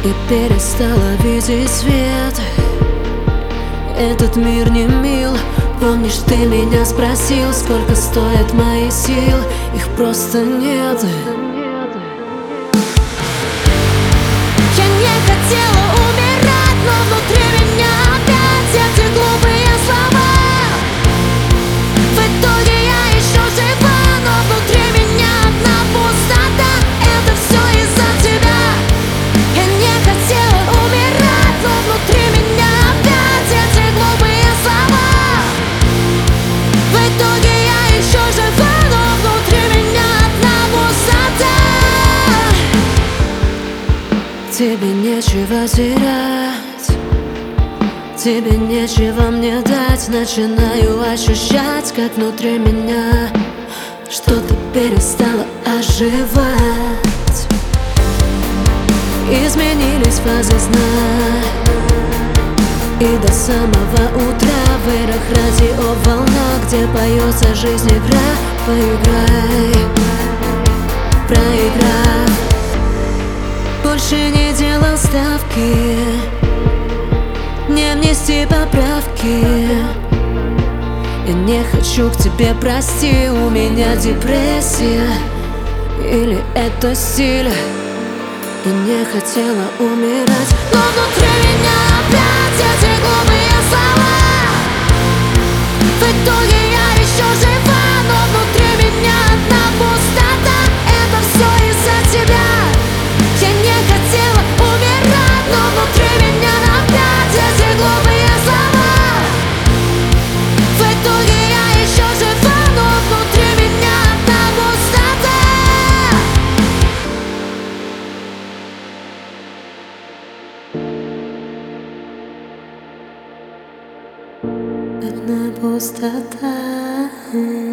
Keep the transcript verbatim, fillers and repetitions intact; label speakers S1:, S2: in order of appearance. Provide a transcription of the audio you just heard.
S1: Я перестала видеть свет. Этот мир не мил. Помнишь, ты меня спросил, сколько стоят мои силы? Их просто нет. Я не хотела умирать, но внутри меня опять эти глупые слова. В итоге я еще жива, но внутри меня одна пустота. Это все из-за тебя. Я не хотела умирать, но внутри меня опять эти глупые слова. В итоге я еще жива, но внутри меня одна пустота. Тебе нечего терять, тебе нечего мне дать. Начинаю ощущать, как внутри меня что-то перестало оживать. Изменились фазы сна, и до самого утра в эрах радио волна, где поется жизнь игра. Поиграй, проиграй. Больше не делал ставки, не внести поправки. Я не хочу к тебе, прости. У меня депрессия, или это стиль? Я не хотела умирать, но внутри меня опять эти глупые слова. В итоге я еще жива, но внутри меня одна пустота. Это все из-за тебя. Я не хотела умирать, но внутри меня опять эти глупые слова. В итоге я еще жива, но внутри меня одна пустота. Одна пустота.